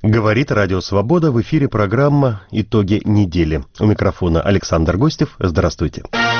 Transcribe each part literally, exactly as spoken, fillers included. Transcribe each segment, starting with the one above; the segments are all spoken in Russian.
Говорит Радио Свобода, в эфире программа «Итоги недели». У микрофона Александр Гостев. Здравствуйте.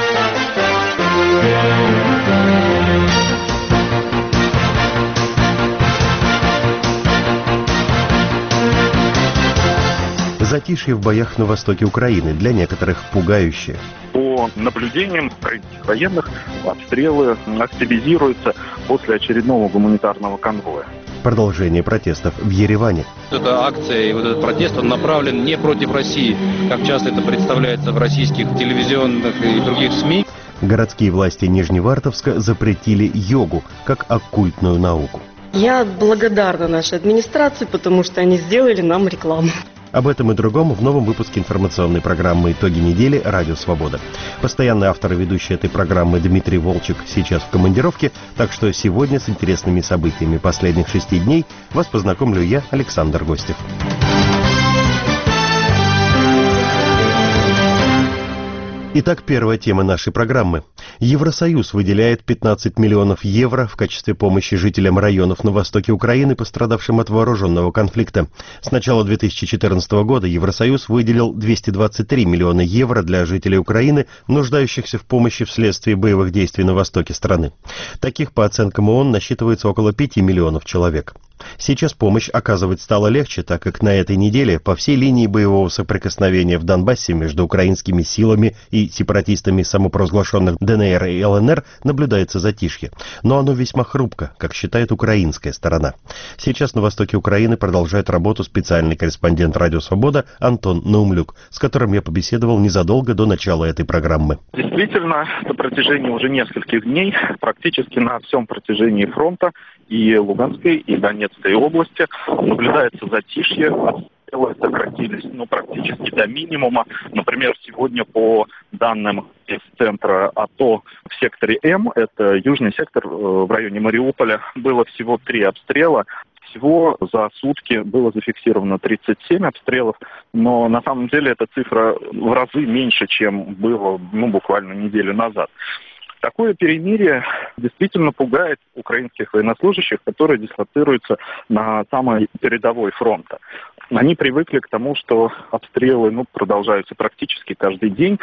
Затишье в боях на востоке Украины, для некоторых пугающее. По наблюдениям украинских военных, обстрелы активизируются после очередного гуманитарного конвоя. Продолжение протестов в Ереване. Эта акция и вот этот протест, он направлен не против России, как часто это представляется в российских телевизионных и других СМИ. Городские власти Нижневартовска запретили йогу как оккультную науку. Я благодарна нашей администрации, потому что они сделали нам рекламу. Об этом и другом в новом выпуске информационной программы «Итоги недели» Радио Свобода. Постоянный автор и ведущий этой программы Дмитрий Волчек сейчас в командировке, так что сегодня с интересными событиями последних шести дней вас познакомлю я, Александр Гостев. Итак, первая тема нашей программы. Евросоюз выделяет пятнадцать миллионов евро в качестве помощи жителям районов на востоке Украины, пострадавшим от вооруженного конфликта. С начала две тысячи четырнадцатого года Евросоюз выделил двести двадцать три миллиона евро для жителей Украины, нуждающихся в помощи вследствие боевых действий на востоке страны. Таких, по оценкам ООН, насчитывается около пяти миллионов человек. Сейчас помощь оказывать стало легче, так как на этой неделе по всей линии боевого соприкосновения в Донбассе между украинскими силами и сепаратистами самопровозглашенных ДНР и ЛНР наблюдается затишье. Но оно весьма хрупко, как считает украинская сторона. Сейчас на востоке Украины продолжает работу специальный корреспондент Радио Свобода Антон Наумлюк, с которым я побеседовал незадолго до начала этой программы. Действительно, на протяжении уже нескольких дней, практически на всем протяжении фронта и Луганской, и Донецкой области наблюдается затишье. Обстрелы сократились ну, практически до минимума. Например, сегодня по данным из центра АТО в секторе М, это южный сектор в районе Мариуполя, было всего три обстрела. Всего за сутки было зафиксировано тридцать семь обстрелов, но на самом деле эта цифра в разы меньше, чем было ну, буквально неделю назад. Такое перемирие действительно пугает украинских военнослужащих, которые дислоцируются на самой передовой фронта. Они привыкли к тому, что обстрелы ну, продолжаются практически каждый день,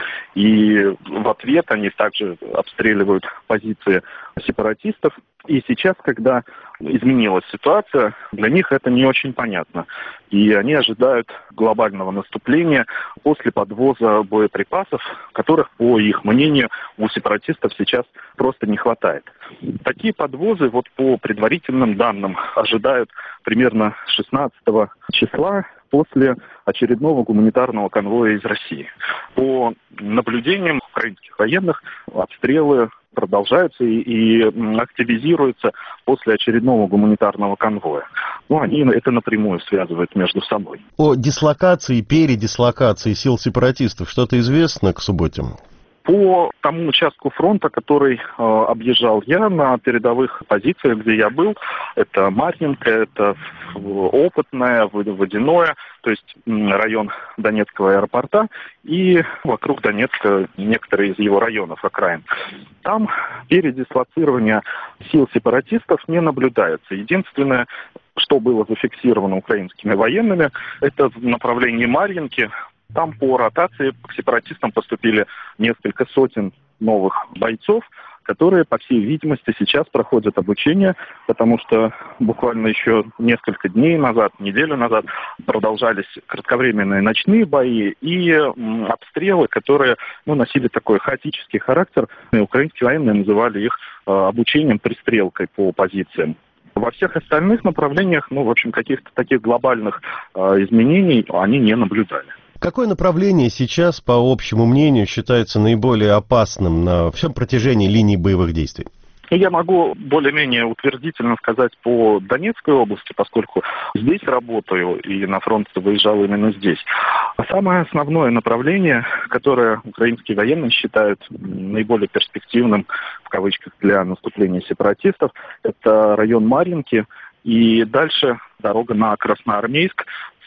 и в ответ они также обстреливают позиции сепаратистов. И сейчас, когда изменилась ситуация, для них это не очень понятно. И они ожидают глобального наступления после подвоза боеприпасов, которых, по их мнению, у сепаратистов сейчас просто не хватает. Такие подвозы, вот по предварительным данным, ожидают примерно шестнадцатого числа после очередного гуманитарного конвоя из России. По наблюдениям украинских военных, обстрелы продолжаются и, и активизируются после очередного гуманитарного конвоя. Ну, они это напрямую связывают между собой. О дислокации и передислокации сил сепаратистов что-то известно к субботе? По тому участку фронта, который э, объезжал я на передовых позициях, где я был, это Марьинка, это Опытное, Водяное, то есть район Донецкого аэропорта и вокруг Донецка некоторые из его районов, окраин. Там передислоцирование сил сепаратистов не наблюдается. Единственное, что было зафиксировано украинскими военными, это в направлении Марьинки. Там по ротации к сепаратистам поступили несколько сотен новых бойцов, которые, по всей видимости, сейчас проходят обучение, потому что буквально еще несколько дней назад, неделю назад продолжались кратковременные ночные бои и м, обстрелы, которые ну, носили такой хаотический характер. И украинские военные называли их э, обучением, пристрелкой по позициям. Во всех остальных направлениях, ну, в общем, каких-то таких глобальных э, изменений они не наблюдали. Какое направление сейчас, по общему мнению, считается наиболее опасным на всем протяжении линии боевых действий? Я могу более-менее утвердительно сказать по Донецкой области, поскольку здесь работаю и на фронт выезжал именно здесь. А самое основное направление, которое украинские военные считают наиболее перспективным, в кавычках, для наступления сепаратистов, это район Марьинки и дальше дорога на Красноармейск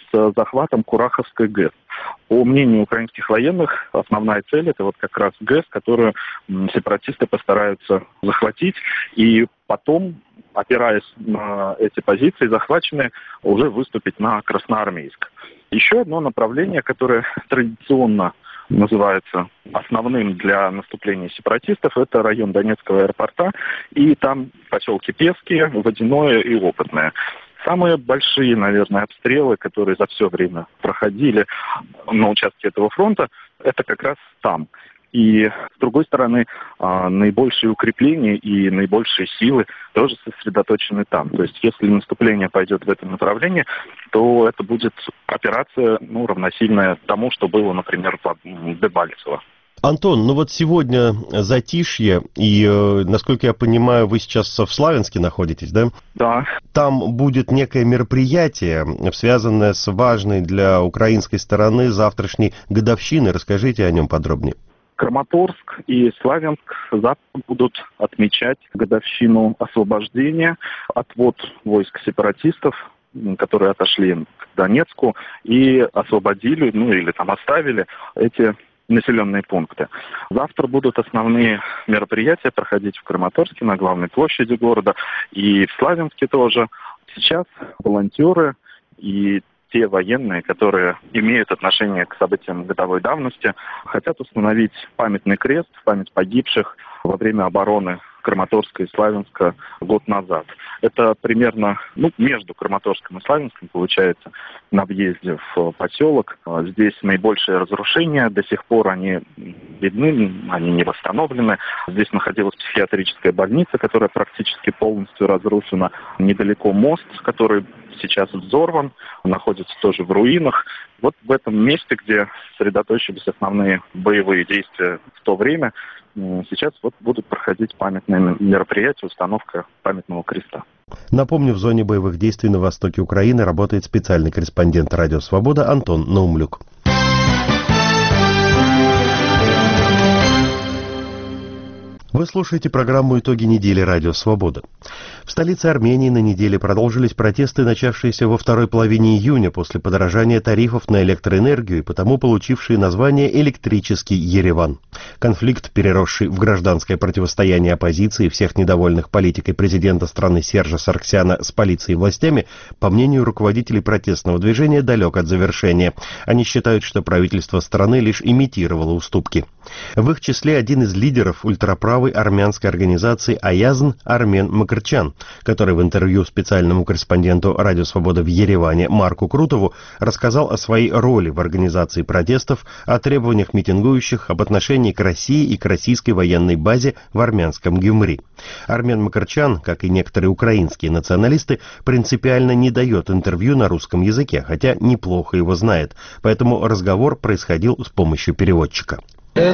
с захватом Кураховской ГЭС. По мнению украинских военных, основная цель – это вот как раз ГЭС, которую сепаратисты постараются захватить, и потом, опираясь на эти позиции захваченные, уже выступить на Красноармейск. Еще одно направление, которое традиционно называется основным для наступления сепаратистов, это район Донецкого аэропорта, и там поселки Песские, Водяное и Опытное. Самые большие, наверное, обстрелы, которые за все время проходили на участке этого фронта, это как раз там. И, с другой стороны, наибольшие укрепления и наибольшие силы тоже сосредоточены там. То есть, если наступление пойдет в этом направлении, то это будет операция, ну, равносильная тому, что было, например, в Дебальцево. Антон, ну вот сегодня затишье, и, насколько я понимаю, вы сейчас в Славянске находитесь, да? Да. Там будет некое мероприятие, связанное с важной для украинской стороны завтрашней годовщиной. Расскажите о нем подробнее. Краматорск и Славянск завтра будут отмечать годовщину освобождения, отвод войск сепаратистов, которые отошли к Донецку, и освободили, ну или там оставили эти населенные пункты. Завтра будут основные мероприятия проходить в Краматорске, на главной площади города, и в Славянске тоже. Сейчас волонтеры и те военные, которые имеют отношение к событиям годовой давности, хотят установить памятный крест в память погибших во время обороны Краматорска и Славянска год назад. Это примерно, ну, между Краматорском и Славянском, получается, на въезде в поселок. Здесь наибольшие разрушения, до сих пор они видны, они не восстановлены. Здесь находилась психиатрическая больница, которая практически полностью разрушена. Недалеко мост, который сейчас взорван, находится тоже в руинах. Вот в этом месте, где сосредоточились основные боевые действия в то время, сейчас вот будут проходить памятные мероприятия, установка памятного креста. Напомню, в зоне боевых действий на востоке Украины работает специальный корреспондент «Радио Свобода» Антон Наумлюк. Вы слушаете программу «Итоги недели. Радио Свобода». В столице Армении на неделе продолжились протесты, начавшиеся во второй половине июня после подорожания тарифов на электроэнергию и потому получившие название «Электрический Ереван». Конфликт, переросший в гражданское противостояние оппозиции и всех недовольных политикой президента страны Сержа Сарксяна с полицией и властями, по мнению руководителей протестного движения, далек от завершения. Они считают, что правительство страны лишь имитировало уступки. В их числе один из лидеров ультраправой армянской организации «Аязн» Армен Макарчан, который в интервью специальному корреспонденту «Радио Свобода» в Ереване Марку Крутову рассказал о своей роли в организации протестов, о требованиях митингующих, об отношении к России и к российской военной базе в армянском Гюмри. Армен Макарчан, как и некоторые украинские националисты, принципиально не дает интервью на русском языке, хотя неплохо его знает, поэтому разговор происходил с помощью переводчика. Я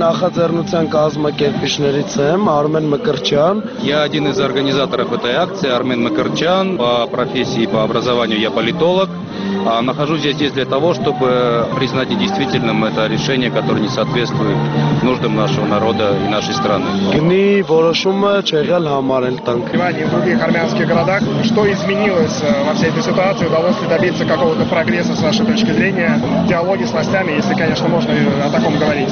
один из организаторов этой акции, Армен Макарчан. По профессии, по образованию я политолог. Нахожусь здесь, здесь для того, чтобы признать недействительным это решение, которое не соответствует нуждам нашего народа и нашей страны. В других армянских городах. Что изменилось во всей этой ситуации? Удалось ли добиться какого-то прогресса с вашей точки зрения в диалоге с властями, если, конечно, можно о таком говорить?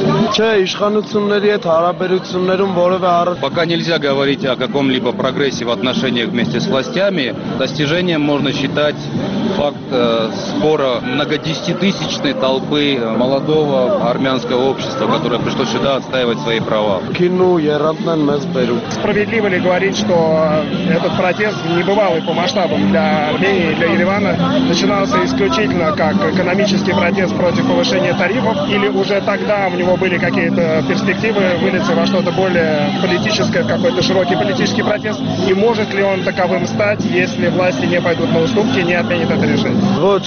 Пока нельзя говорить о каком-либо прогрессе в отношениях вместе с властями. Достижением можно считать факт э, сбора многодесятитысячной толпы молодого армянского общества, которое пришло сюда отстаивать свои права. Справедливо ли говорить, что этот протест небывалый по масштабам для Армении и для Еревана начинался исключительно как экономический протест против повышения тарифов, или уже тогда у него были какие-то перспективы вылиться во что-то более политическое, какой-то широкий политический протест, и может ли он таковым стать, если власти не пойдут на уступки и не отменят это решение?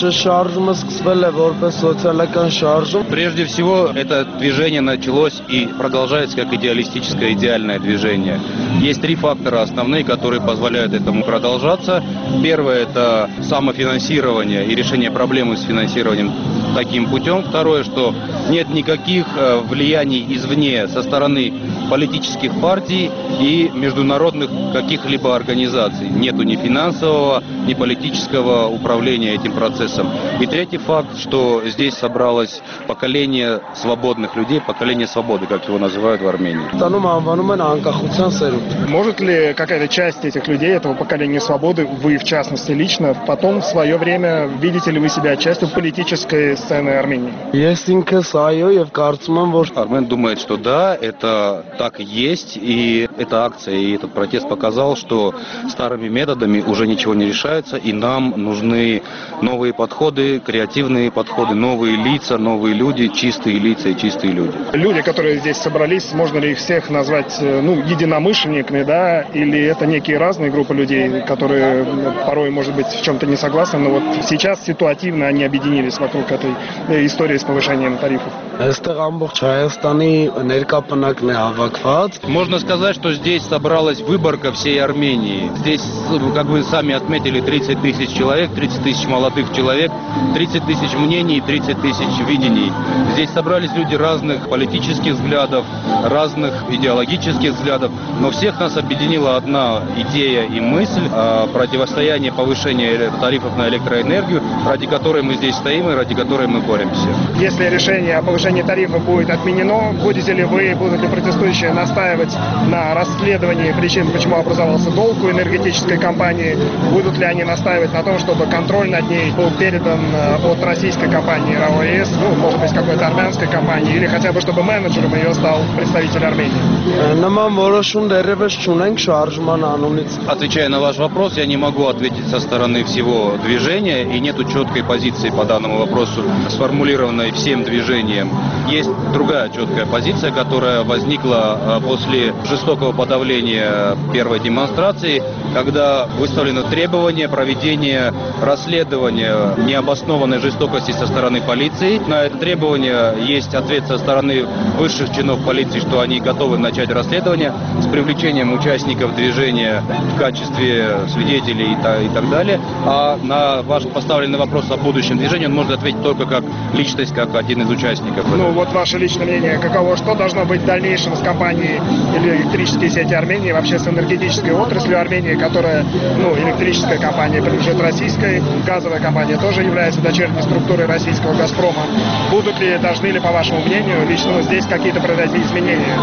Прежде всего, это движение началось и продолжается как идеалистическое, идеальное движение. Есть три фактора основные, которые позволяют этому продолжаться. Первое – это самофинансирование и решение проблемы с финансированием таким путем. Второе, что нет никаких влияний извне со стороны политических партий и международных каких-либо организаций. Нету ни финансового, ни политического управления сопротивления этим процессам. И третий факт, что здесь собралось поколение свободных людей, поколение свободы, как его называют в Армении. Может ли какая-то часть этих людей, этого поколения свободы, вы в частности лично, потом в свое время видите ли вы себя частью политической сцены Армении? Армен думает, что да, это так и есть, и эта акция, и этот протест показал, что старыми методами уже ничего не решается, и нам нужны новые подходы, креативные подходы, новые лица, новые люди, чистые лица и чистые люди. Люди, которые здесь собрались, можно ли их всех назвать, ну, единомышленниками, да, или это некие разные группы людей, которые порой, может быть, в чем-то не согласны, но вот сейчас ситуативно они объединились вокруг этой истории с повышением тарифов? Можно сказать, что здесь собралась выборка всей Армении. Здесь, как вы сами отметили, тридцать тысяч человек, тридцать тысяч молодых человек, тридцать тысяч мнений, тридцать тысяч видений. Здесь собрались люди разных политических взглядов, разных идеологических взглядов, но всех нас объединила одна идея и мысль о противостоянии повышения тарифов на электроэнергию, ради которой мы здесь стоим и ради которой мы боремся. Если решение о повышении тарифа будет отменено, будете ли вы, будут ли протестующие настаивать на расследовании причин, почему образовался долг у энергетической компании? Будут ли они настаивать на том, чтобы контроль над ней был передан от российской компании РАО ЕС, ну, может быть, какой-то армянской компании, или хотя бы, чтобы менеджером ее стал представитель Армении? Отвечая на ваш вопрос, я не могу ответить со стороны всего движения, и нету четкой позиции по данному вопросу, сформулированной всем движением. Есть другая четкая позиция, которая возникла после жестокого подавления первой демонстрации, когда выставлено требование проведения расследования необоснованной жестокости со стороны полиции. На это требование есть ответ со стороны высших чинов полиции, что они готовы начать расследование с привлечением участников движения в качестве свидетелей и так далее. А на ваш поставленный вопрос о будущем движении он может ответить только как личность, как один из участников. Ну вот ваше личное мнение, каково, что должно быть в дальнейшем с компанией или электрические сети Армении, вообще с энергетической отраслью Армении, которая, ну, электрическая компания принадлежит российской, газовая компания тоже является дочерней структурой российского «Газпрома». Будут ли, должны ли, по вашему мнению, лично здесь какие-то произойти изменения?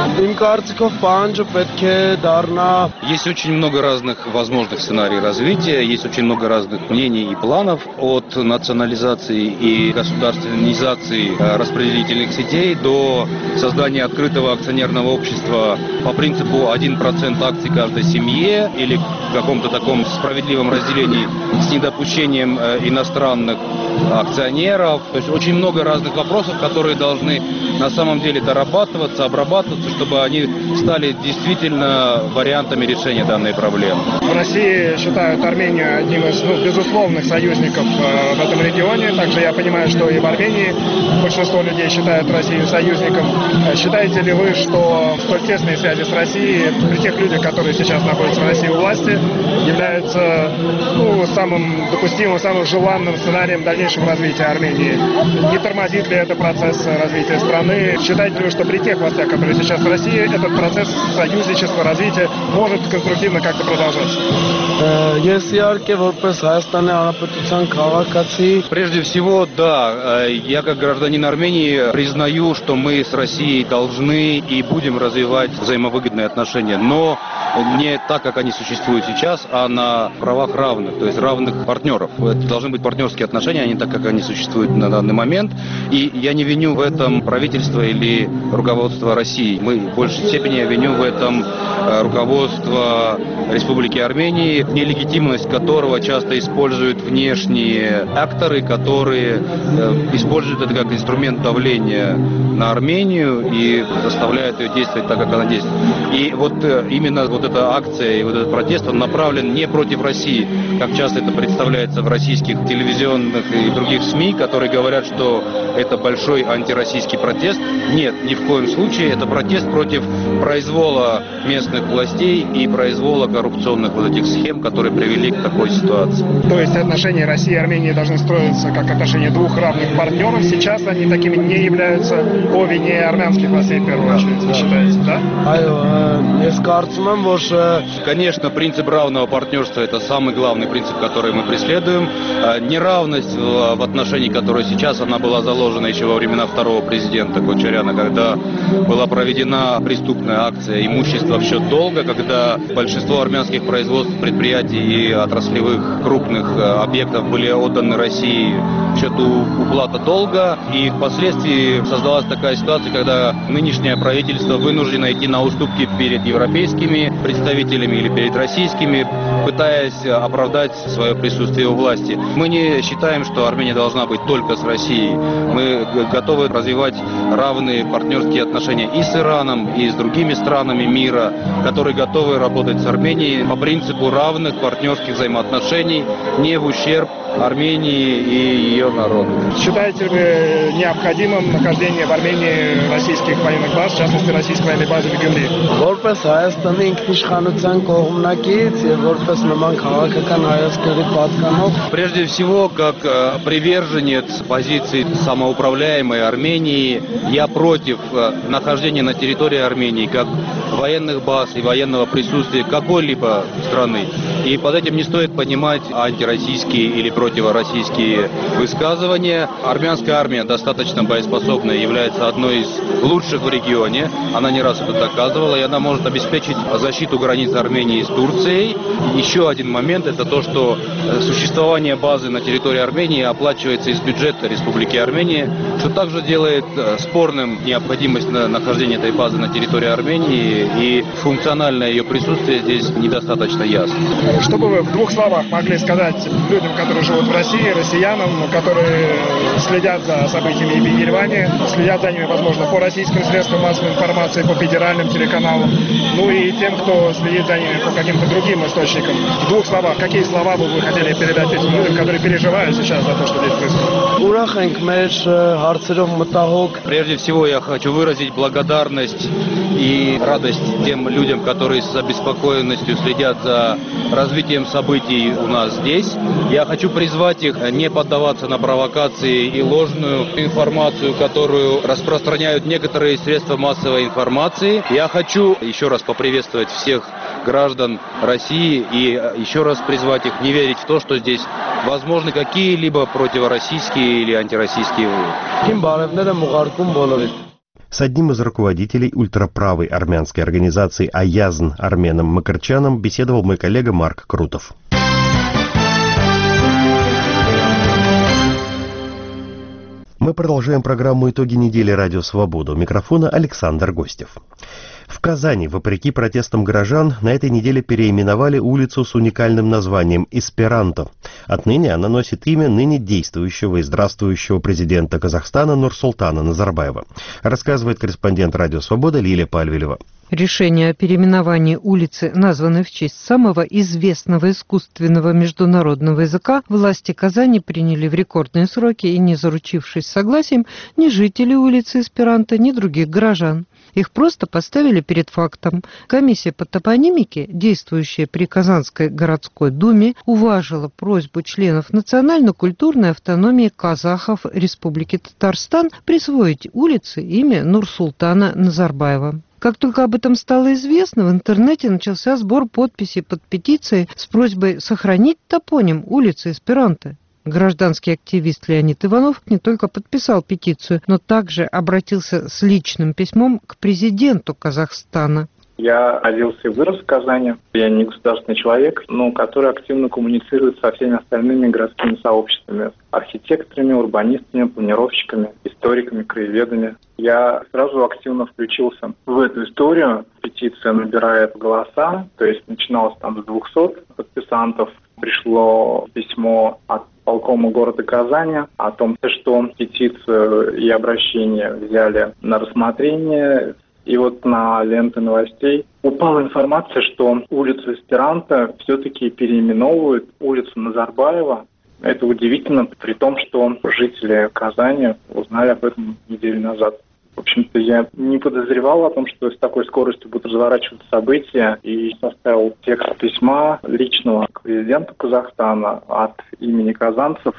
Есть очень много разных возможных сценариев развития, есть очень много разных мнений и планов, от национализации и государственнизации распределительных сетей до создания открытого акционерного общества по принципу один процент акций каждой семье или в каком-то таком справедливом разделении с недопущением иностранных акционеров. То есть очень много разных вопросов, которые должны на самом деле дорабатываться, обрабатываться, чтобы они стали действительно вариантами решения данной проблемы. В России считают Армению одним из, ну, безусловных союзников э, в этом регионе. Также я понимаю, что и в Армении большинство людей считают Россию союзником. Считаете ли вы, что столь тесные связи с Россией при тех людях, которые сейчас находятся в России у власти, являются, ну, самым допустимым, самым желанным сценарием дальнейшего развития Армении? Не тормозит ли это процесс развития страны? Считаете ли вы, что при тех властях, которые сейчас в России, этот процесс союзничества, развития может конструктивно как-то продолжаться? Прежде всего, да, я как гражданин Армении признаю, что мы с Россией должны и будем развивать взаимовыгодные отношения, но не так, как они существуют сейчас, а на правах равных, то есть равных партнеров. Это должны быть партнерские отношения, а не так, как они существуют на данный момент. И я не виню в этом правительство или руководство России. Мы в большей степени я виню в этом руководство Республики Армении, нелегитимность которого часто используют внешние акторы, которые используют это как инструмент давления на Армению и заставляют ее действовать так, как она действует. И вот именно вот эта акция и вот этот протест, он направлен не против России, как часто это представляется в российских телевизионных и других СМИ, которые говорят, что это большой антироссийский протест. Нет, ни в коем случае. Это протест против произвола местных властей и произвола коррупционных вот этих схем, которые привели к такой ситуации. То есть отношения России и Армении должны строиться как отношения двух равных партнеров. Сейчас они такими не являются по вине армянских властей в первую очередь, вы считаете, да? Конечно, принцип равного партнерства – это самый главный принцип, который мы преследуем. Неравность в отношении, которая сейчас, она была заложена еще во времена второго президента Кочаряна, когда была проведена преступная акция имущества в счет долга, когда большинство армянских производств, предприятий и отраслевых крупных объектов были отданы России в счет уплаты долга. И впоследствии создалась такая ситуация, когда нынешнее правительство вынуждено идти на уступки перед европейскими представителями или перед российскими, пытаясь оправдать свое присутствие у власти. Мы не считаем, что Армения должна быть только с Россией. Мы готовы развивать равные партнерские отношения и с Ираном, и с другими странами мира, которые готовы работать с Арменией по принципу равных партнерских взаимоотношений, не в ущерб Армении и ее народу. Считаете ли вы необходимым нахождение в Армении российских военных баз, в частности российской военной базы в Гюмри? Прежде всего, как приверженец позиции самоуправляемой Армении, я против нахождения на территории Армении как военных баз и военного присутствия какой-либо страны. И под этим не стоит понимать антироссийские или противороссийские высказывания. Армянская армия достаточно боеспособная, является одной из лучших в регионе. Она не раз это доказывала, и она может обеспечить защиту границ Армении с Турцией. Еще один момент – это то, что существование базы на территории Армении оплачивается из бюджета Республики Армения, что также делает спорным необходимость нахождения этой базы на территории Армении, и функциональное ее присутствие здесь недостаточно ясно. Что бы вы в двух словах могли сказать людям, которые живут в России, россиянам, которые следят за событиями в Ереване, следят за ними, возможно, по российским средствам массовой информации, по федеральным телеканалам, ну и тем, кто следит за ними по каким-то другим источникам. В двух словах, какие слова бы вы хотели передать этим людям, которые переживают сейчас за то, что здесь происходит? Прежде всего, я хочу выразить благодарность и радость тем людям, которые с обеспокоенностью следят за развитием событий у нас здесь. Я хочу призвать их не поддаваться на провокации и ложную информацию, которую распространяют некоторые средства массовой информации. Я хочу еще раз поприветствовать всех граждан России и еще раз призвать их не верить в то, что здесь возможны какие-либо противороссийские или антироссийские выводы. С одним из руководителей ультраправой армянской организации «Аязн» Арменом Макарчаном беседовал мой коллега Марк Крутов. Мы продолжаем программу «Итоги недели. Радио Свобода». У микрофона Александр Гостев. В Казани, вопреки протестам горожан, на этой неделе переименовали улицу с уникальным названием «Эсперанто». Отныне она носит имя ныне действующего и здравствующего президента Казахстана Нурсултана Назарбаева, рассказывает корреспондент «Радио Свобода» Лилия Пальвелева. Решение о переименовании улицы, названной в честь самого известного искусственного международного языка, власти Казани приняли в рекордные сроки и не заручившись согласием ни жителей улицы Эсперанто, ни других горожан. Их просто поставили перед фактом. Комиссия по топонимике, действующая при Казанской городской думе, уважила просьбу членов национально-культурной автономии казахов Республики Татарстан присвоить улице имя Нурсултана Назарбаева. Как только об этом стало известно, в интернете начался сбор подписей под петицией с просьбой сохранить топоним улицы Эсперанто. Гражданский активист Леонид Иванов не только подписал петицию, но также обратился с личным письмом к президенту Казахстана. Я родился и вырос в Казани. Я не государственный человек, но который активно коммуницирует со всеми остальными городскими сообществами. Архитекторами, урбанистами, планировщиками, историками, краеведами. Я сразу активно включился в эту историю. Петиция набирает голоса, то есть начиналось там с двухсот подписантов. Пришло письмо от полкома города Казани о том, что петицию и обращение взяли на рассмотрение. И вот на ленты новостей упала информация, что улицу Эсперанто все-таки переименовывают улицу Назарбаева. Это удивительно, при том, что жители Казани узнали об этом неделю назад. общем-то, я не подозревал о том, что с такой скоростью будут разворачиваться события, и составил текст письма личного к президенту Казахстана от имени казанцев,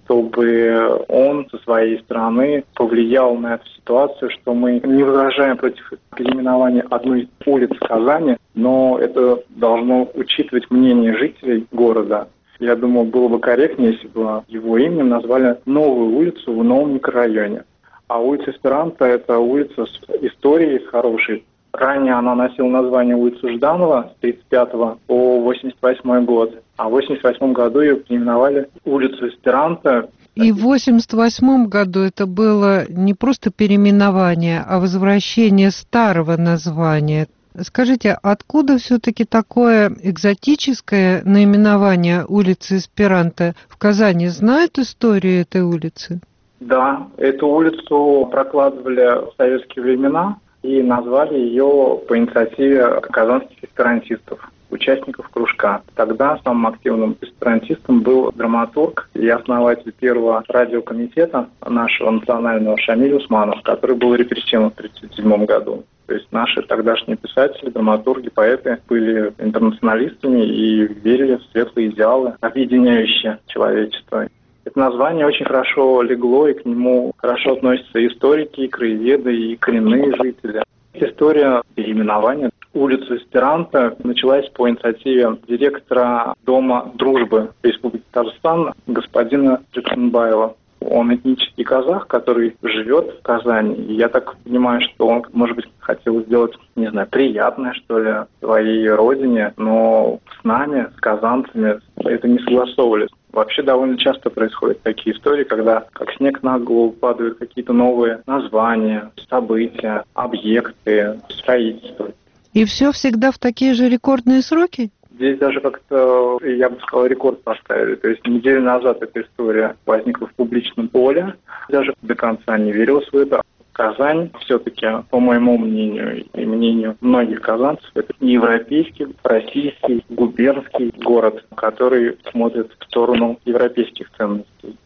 чтобы он со своей стороны повлиял на эту ситуацию, что мы не возражаем против переименования одной улицы Казани, но это должно учитывать мнение жителей города. Я думаю, было бы корректнее, если бы его именем назвали новую улицу в новом микрорайоне. А улица Эсперанто – это улица с историей хорошей. Ранее она носила название улицы Жданова с тридцать пятого по восемьдесят восьмой год. А в восемьдесят восьмом году ее переименовали улицу Эсперанто. И в восемьдесят восьмом году это было не просто переименование, а возвращение старого названия. Скажите, откуда все-таки такое экзотическое наименование улицы Эсперанто? В Казани знают историю этой улицы? Да, эту улицу прокладывали в советские времена и назвали ее по инициативе казанских эсперантистов, участников кружка. Тогда самым активным эсперантистом был драматург и основатель первого радиокомитета нашего национального Шамиль Усманов, который был репрессирован в тысяча девятьсот тридцать седьмом году. То есть наши тогдашние писатели, драматурги, поэты были интернационалистами и верили в светлые идеалы, объединяющие человечество. Это название очень хорошо легло, и к нему хорошо относятся и историки, и краеведы, и коренные жители. История переименования улицы Эсперанто началась по инициативе директора Дома дружбы Республики Татарстан господина Джексонбаева. Он этнический казах, который живет в Казани. И я так понимаю, что он, может быть, хотел сделать, не знаю, приятное, что ли, своей родине, но с нами, с казанцами, это не согласовывались. Вообще довольно часто происходят такие истории, когда как снег на голову падают какие-то новые названия, события, объекты, строительство. И все всегда в такие же рекордные сроки? Здесь даже как-то, я бы сказал, рекорд поставили. То есть неделю назад эта история возникла в публичном поле. Даже до конца не верилось в это. Казань все-таки, по моему мнению и мнению многих казанцев, это европейский, российский, губернский город, который смотрит в сторону европейских ценностей.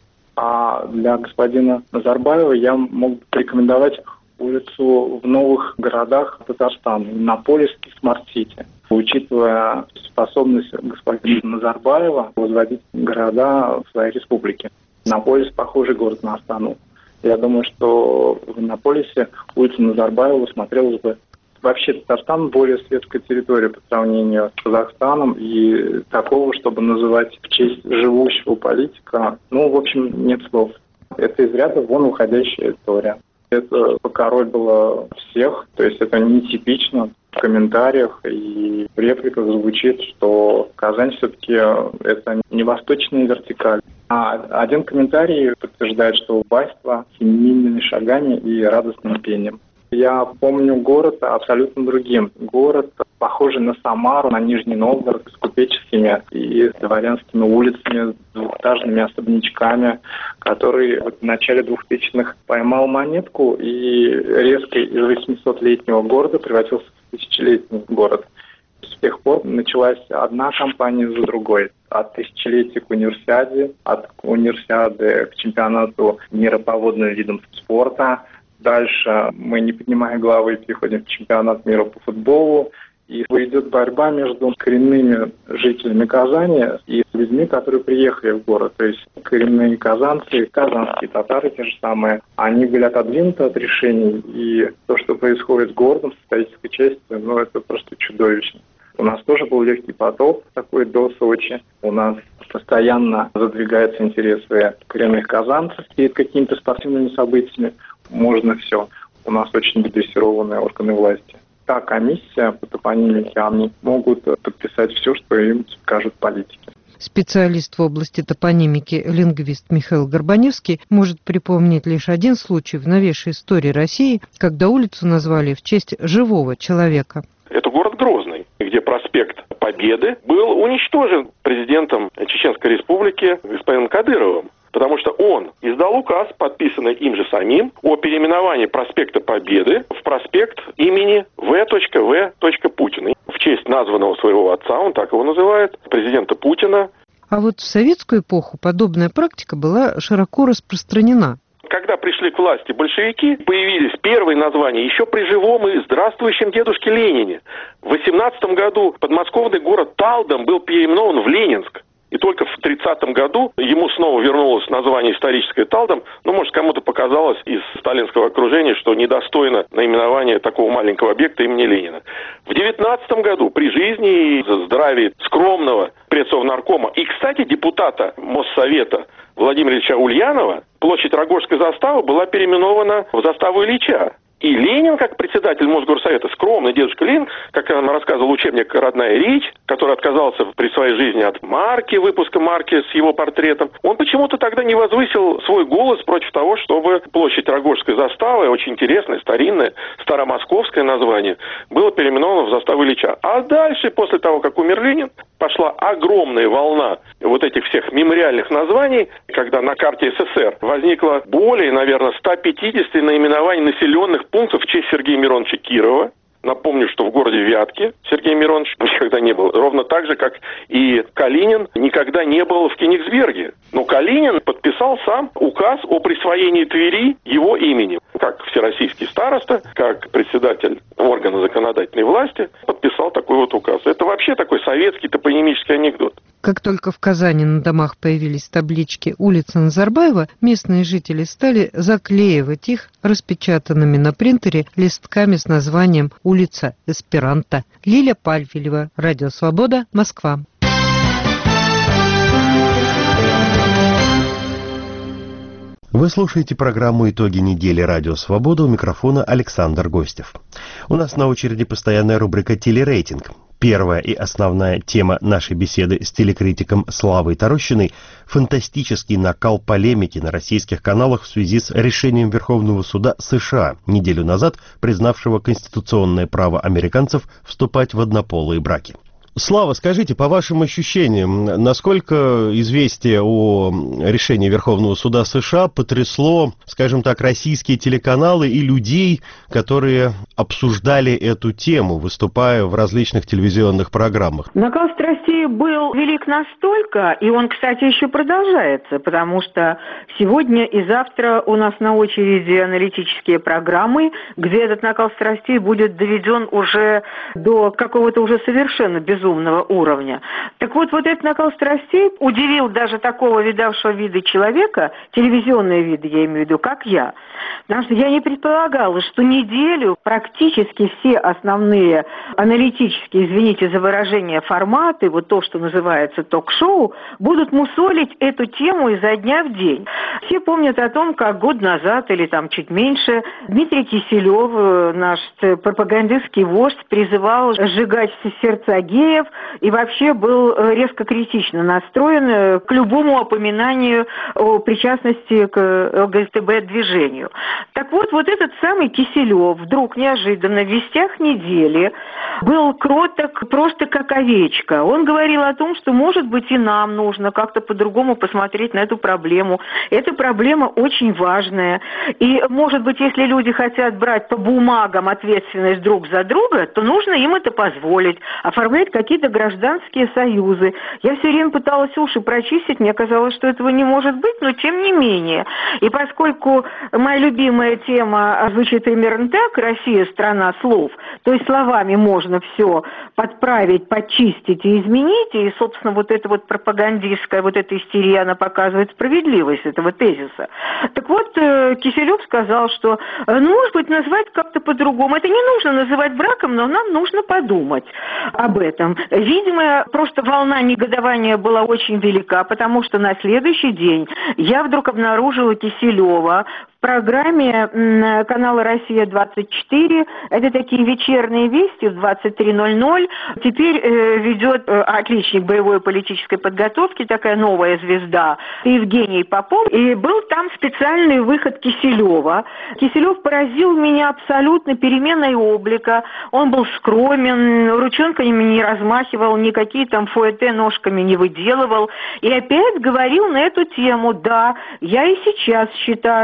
А для господина Назарбаева я мог бы порекомендовать улицу в новых городах Татарстана, Иннополис и Смарт-Сити. Учитывая способность господина Назарбаева возводить города в своей республике. Иннополис похожий город на Астану. Я думаю, что в Иннополисе улица Назарбаева смотрелась бы. Вообще Татарстан более светская территория по сравнению с Казахстаном, и такого, чтобы называть в честь живущего политика, ну, в общем, нет слов. Это из ряда вон выходящая история. Это покороль было всех, то есть это нетипично. В комментариях и в репликах звучит, что Казань все-таки это не восточная вертикаль. А один комментарий подтверждает, что убайство семимильными шагами и радостным пением. Я помню город абсолютно другим. Город, похожий на Самару, на Нижний Новгород, с купеческими и дворянскими улицами, двухэтажными особнячками, который в начале двухтысячных поймал монетку и резко из восьмисотлетнего города превратился в тысячелетний город. С тех пор началась одна кампания за другой. От тысячелетия к универсиаде, от универсиады к чемпионату мира по водным видам спорта. Дальше мы, не поднимая головы, переходим в чемпионат мира по футболу. И идет борьба между коренными жителями Казани и людьми, которые приехали в город. То есть коренные казанцы, казанские татары те же самые, они были отодвинуты от решений. И то, что происходит с городом, с исторической частью, ну это просто чудовищно. У нас тоже был легкий поток такой до Сочи. У нас постоянно задвигаются интересы коренных казанцев перед какими-то спортивными событиями. Можно все. У нас очень дрессированные органы власти. Та комиссия по топонимике, они могут подписать все, что им скажут политики. Специалист в области топонимики, лингвист Михаил Горбаневский может припомнить лишь один случай в новейшей истории России, когда улицу назвали в честь живого человека. Это город Грозный, где проспект Победы был уничтожен президентом Чеченской Республики господином Кадыровым. Потому что он издал указ, подписанный им же самим, о переименовании проспекта Победы в проспект имени В.В. Путина. В честь названного своего отца, он так его называет, президента Путина. А вот в советскую эпоху подобная практика была широко распространена. Когда пришли к власти большевики, появились первые названия еще при живом и здравствующем дедушке Ленине. В восемнадцатом году подмосковный город Талдом был переименован в Ленинск. И только в тридцатом году ему снова вернулось название историческое Талдом. Ну, может, кому-то показалось из сталинского окружения, что недостойно наименования такого маленького объекта имени Ленина. В девятнадцатом году при жизни и здравии скромного предсовнаркома и, кстати, депутата Моссовета Владимира Ильича Ульянова площадь Рогожской заставы была переименована в заставу Ильича. И Ленин, как председатель Мосгорсовета, скромный дедушка Ленин, как нам рассказывал учебник «Родная речь», который отказался при своей жизни от марки, выпуска марки с его портретом, он почему-то тогда не возвысил свой голос против того, чтобы площадь Рогожской заставы, очень интересное, старинное, старомосковское название, было переименовано в заставу Ильича. А дальше, после того, как умер Ленин, пошла огромная волна вот этих всех мемориальных названий, когда на карте СССР возникло более, наверное, ста пятидесяти наименований населенных пунктов в честь Сергея Мироновича Кирова. Напомню, что в городе Вятке Сергей Миронович никогда не был. Ровно так же, как и Калинин никогда не был в Кенигсберге. Но Калинин подписал сам указ о присвоении Твери его именем. Как всероссийский староста, как председатель органа законодательной власти подписал такой вот указ. Это вообще такой советский топонимический анекдот. Как только в Казани на домах появились таблички «Улица Назарбаева», местные жители стали заклеивать их распечатанными на принтере листками с названием «Улица Эсперанто». Лиля Пальфилева, Радио Свобода, Москва. Вы слушаете программу «Итоги недели. Радио Свобода», у микрофона Александр Гостев. У нас на очереди постоянная рубрика «Телерейтинг». Первая и основная тема нашей беседы с телекритиком Славой Тарощиной – фантастический накал полемики на российских каналах в связи с решением Верховного суда США, неделю назад признавшего конституционное право американцев вступать в однополые браки. Слава, скажите, по вашим ощущениям, насколько известие о решении Верховного суда США потрясло, скажем так, российские телеканалы и людей, которые обсуждали эту тему, выступая в различных телевизионных программах? Накал страстей был велик настолько, и он, кстати, еще продолжается, потому что сегодня и завтра у нас на очереди аналитические программы, где этот накал страстей будет доведен уже до какого-то уже совершенно безумного уровня. Так вот, вот этот накал страстей удивил даже такого видавшего вида человека, телевизионные виды, я имею в виду, как я. Потому что я не предполагала, что неделю практически все основные аналитические, извините за выражение, форматы, вот то, что называется ток-шоу, будут мусолить эту тему изо дня в день. Все помнят о том, как год назад или там чуть меньше Дмитрий Киселев, наш пропагандистский вождь, призывал сжигать сердца геев и вообще был резко критично настроен к любому упоминанию о причастности к ЛГБТ-движению. Так вот, вот этот самый Киселев вдруг неожиданно в вестях недели был кроток просто как овечка. Он говорил о том, что, может быть, и нам нужно как-то по-другому посмотреть на эту проблему. Эта проблема очень важная. И, может быть, если люди хотят брать по бумагам ответственность друг за друга, то нужно им это позволить, оформлять какие-то гражданские союзы. Я все время пыталась уши прочистить, мне казалось, что этого не может быть, но тем не менее. И поскольку моя любимая тема звучит примерно так: «Россия – страна слов», то есть словами можно все подправить, подчистить и изменить, и, собственно, вот эта вот пропагандистская, вот эта истерия, она показывает справедливость этого тезиса. Так вот, Киселев сказал, что, ну, может быть, назвать как-то по-другому. Это не нужно называть браком, но нам нужно подумать об этом. Видимо, просто волна негодования была очень велика, потому что на следующий день я вдруг обнаружила Киселева в программе канала «Россия-двадцать четыре». Это такие вечерние вести в двадцать три ноль ноль. Теперь э, ведет э, отличник боевой политической подготовки, такая новая звезда, Евгений Попов. И был там специальный выход Киселева. Киселев поразил меня абсолютно переменой облика. Он был скромен, ручонками не размахивал, никакие там фуэте ножками не выделывал. И опять говорил на эту тему. Да, я и сейчас считаю, что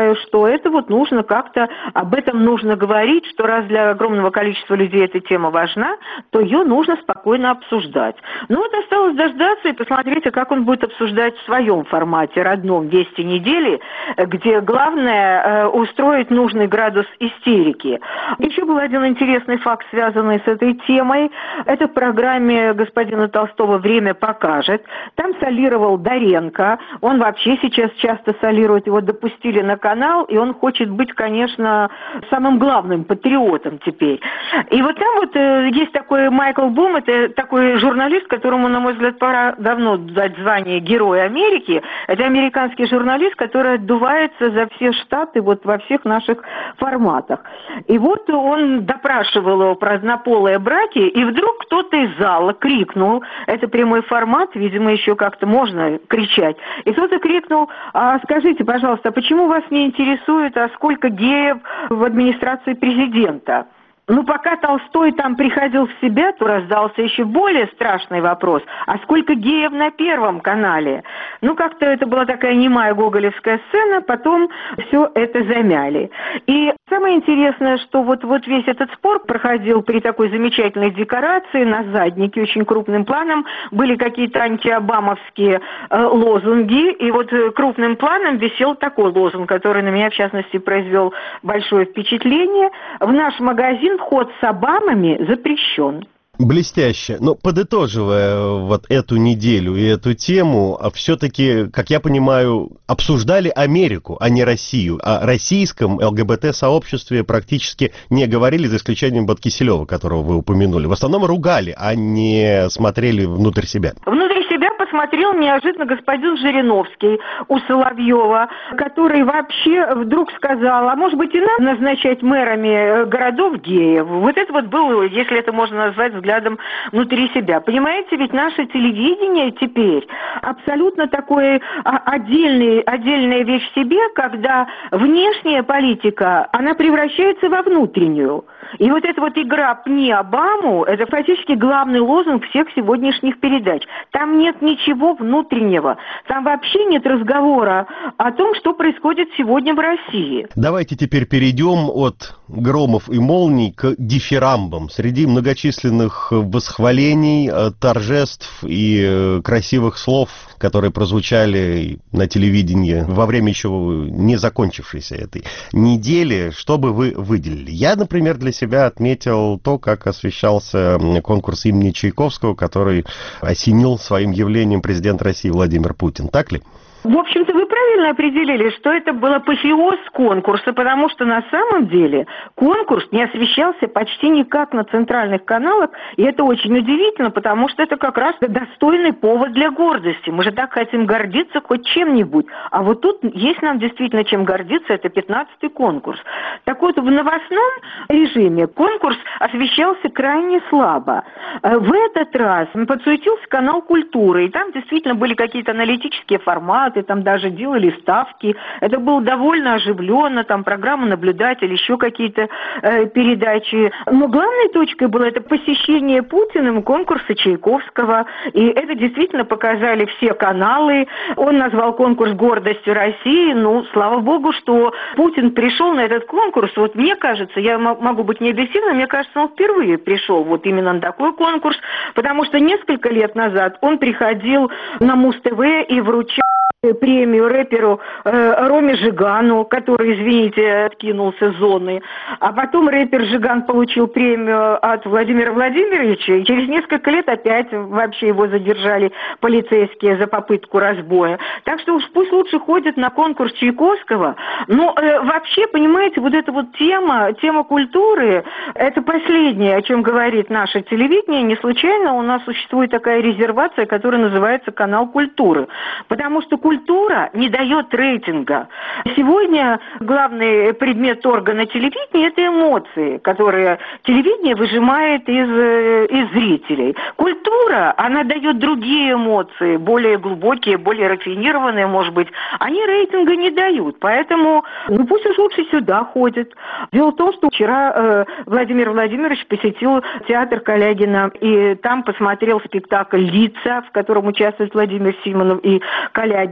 что это вот нужно как-то, об этом нужно говорить, что раз для огромного количества людей эта тема важна, то ее нужно спокойно обсуждать. Ну вот осталось дождаться и посмотреть, как он будет обсуждать в своем формате, родном «Вести недели», где главное э, устроить нужный градус истерики. Еще был один интересный факт, связанный с этой темой. Это в программе господина Толстого «Время покажет». Там солировал Доренко. Он вообще сейчас часто солирует, его допустили на канал, и он хочет быть, конечно, самым главным патриотом теперь. И вот там вот э, есть такой Майкл Бум, это такой журналист, которому, на мой взгляд, пора давно дать звание Героя Америки. Это американский журналист, который отдувается за все штаты вот во всех наших форматах. И вот он допрашивал его про однополые браки, и вдруг кто-то из зала крикнул, это прямой формат, видимо, еще как-то можно кричать, и кто-то крикнул: а скажите, пожалуйста, а почему вас не интересует, а сколько геев в администрации президента? Ну, пока Толстой там приходил в себя, то раздался еще более страшный вопрос. А сколько геев на Первом канале? Ну, как-то это была такая немая гоголевская сцена, потом все это замяли. И самое интересное, что вот, вот весь этот спор проходил при такой замечательной декорации, на заднике очень крупным планом были какие-то антиобамовские э, лозунги, и вот крупным планом висел такой лозунг, который на меня, в частности, произвел большое впечатление. В наш магазин вход с Обамами запрещен. Блестяще. Но подытоживая вот эту неделю и эту тему, все-таки, как я понимаю, обсуждали Америку, а не Россию. О российском ЛГБТ-сообществе практически не говорили, за исключением вот Киселева, которого вы упомянули. В основном ругали, а не смотрели внутрь себя. Внутрь себя посмотрел неожиданно господин Жириновский у Соловьева, который вообще вдруг сказал, а может быть и нам назначать мэрами городов геев. Вот это вот был, если это можно назвать взглядом внутри себя. Понимаете, ведь наше телевидение теперь абсолютно такой отдельный, отдельная вещь в себе, когда внешняя политика, она превращается во внутреннюю. И вот эта вот игра «Пни Обаму» — это фактически главный лозунг всех сегодняшних передач. Там нет ничего внутреннего. Там вообще нет разговора о том, что происходит сегодня в России. Давайте теперь перейдем от громов и молний к дифирамбам. Среди многочисленных восхвалений, торжеств и красивых слов, которые прозвучали на телевидении во время еще не закончившейся этой недели, что бы вы выделили? Я, например, для себя отметил то, как освещался конкурс имени Чайковского, который осенил своим явлением президент России Владимир Путин. Так ли? В общем-то, вы правильно определили, что это был апофеоз конкурса, потому что на самом деле конкурс не освещался почти никак на центральных каналах, и это очень удивительно, потому что это как раз достойный повод для гордости. Мы же так хотим гордиться хоть чем-нибудь, а вот тут есть нам действительно чем гордиться, это пятнадцатый конкурс. Так вот, в новостном режиме конкурс освещался крайне слабо. В этот раз подсуетился канал «Культура», и там действительно были какие-то аналитические форматы, там даже делали ставки. Это было довольно оживленно, там программа «Наблюдатель», еще какие-то э, передачи. Но главной точкой было это посещение Путиным конкурса Чайковского. И это действительно показали все каналы. Он назвал конкурс «Гордостью России». Ну, слава богу, что Путин пришел на этот конкурс. Вот мне кажется, я могу быть не объективна, мне кажется, он впервые пришел вот именно на такой конкурс, потому что несколько лет назад он приходил на Муз-ТВ и вручал премию рэперу э, Роме Жигану, который, извините, откинулся с зоны. А потом рэпер Жиган получил премию от Владимира Владимировича, и через несколько лет опять вообще его задержали полицейские за попытку разбоя. Так что уж пусть лучше ходит на конкурс Чайковского. Но э, вообще, понимаете, вот эта вот тема, тема культуры, это последнее, о чем говорит наше телевидение. Не случайно у нас существует такая резервация, которая называется «Канал культуры». Потому что культура Культура не дает рейтинга. Сегодня главный предмет органа телевидения – это эмоции, которые телевидение выжимает из, из зрителей. Культура, она дает другие эмоции, более глубокие, более рафинированные, может быть. Они рейтинга не дают, поэтому ну, пусть уж лучше сюда ходят. Дело в том, что вчера э, Владимир Владимирович посетил театр Калягина и там посмотрел спектакль «Лица», в котором участвуют Владимир Симонов и Калягин.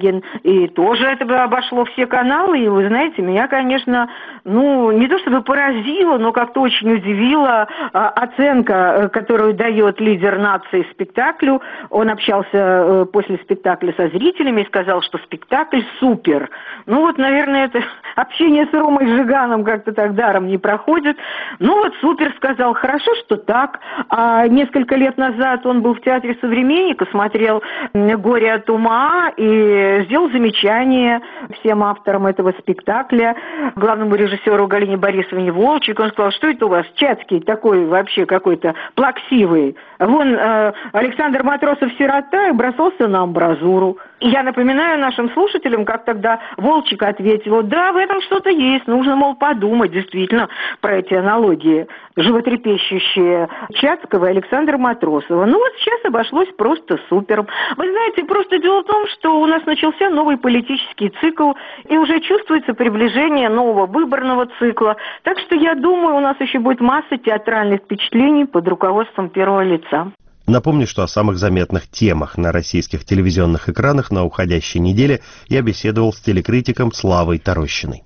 Корягин, и тоже это бы обошло все каналы, и вы знаете, меня, конечно, ну, не то чтобы поразило, но как-то очень удивила а, оценка, которую дает лидер нации спектаклю. Он общался э, после спектакля со зрителями и сказал, что спектакль супер. Ну вот, наверное, это общение с Ромой Жиганом как-то так даром не проходит. Ну вот супер, сказал, хорошо, что так. А несколько лет назад он был в Театре Современника, смотрел «Горе от ума» и сделал замечание всем авторам этого спектакля, главному режиссеру Галине Борисовне Волчек. Он сказал, что это у вас Чацкий такой вообще какой-то плаксивый. Вон э, Александр Матросов-сирота и бросался на амбразуру. И я напоминаю нашим слушателям, как тогда Волчек ответил, да, в этом что-то есть, нужно, мол, подумать действительно про эти аналогии животрепещущие Чацкого и Александра Матросова. Ну вот сейчас обошлось просто супером. Вы знаете, просто дело в том, что у нас начался новый политический цикл, и уже чувствуется приближение нового выборного цикла. Так что я думаю, у нас еще будет масса театральных впечатлений под руководством первого лица. Напомню, что о самых заметных темах на российских телевизионных экранах на уходящей неделе я беседовал с телекритиком Славой Тарощиной.